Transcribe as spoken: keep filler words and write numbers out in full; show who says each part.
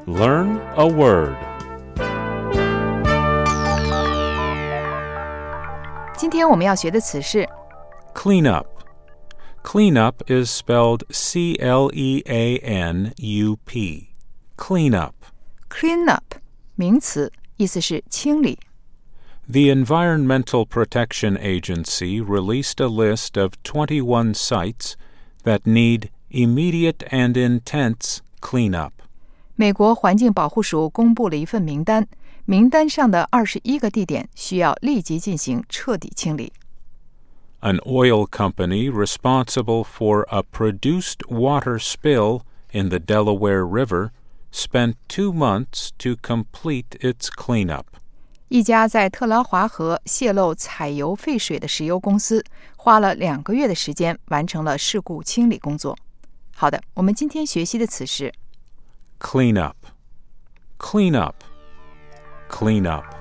Speaker 1: Learn a word.
Speaker 2: 今天我们要学的词是
Speaker 1: Clean up. Clean up is spelled C L E A N U P. Clean up.
Speaker 2: clean up 名词，意思是清理。
Speaker 1: The Environmental Protection Agency released a list of twenty-one sites that need immediate and intense cleanup.
Speaker 2: 美国环境保护署公布了一份名单，名单上的二十一个地点需要立即进行彻底清理。
Speaker 1: An oil company responsible for a produced water spill in the Delaware River spent two months to complete its cleanup.
Speaker 2: 一家在特拉华河泄漏采油废水的石油公司花了两个月的时间完成了事故清理工作。好的，我们今天学习的词是
Speaker 1: Clean up. Clean up. Clean up.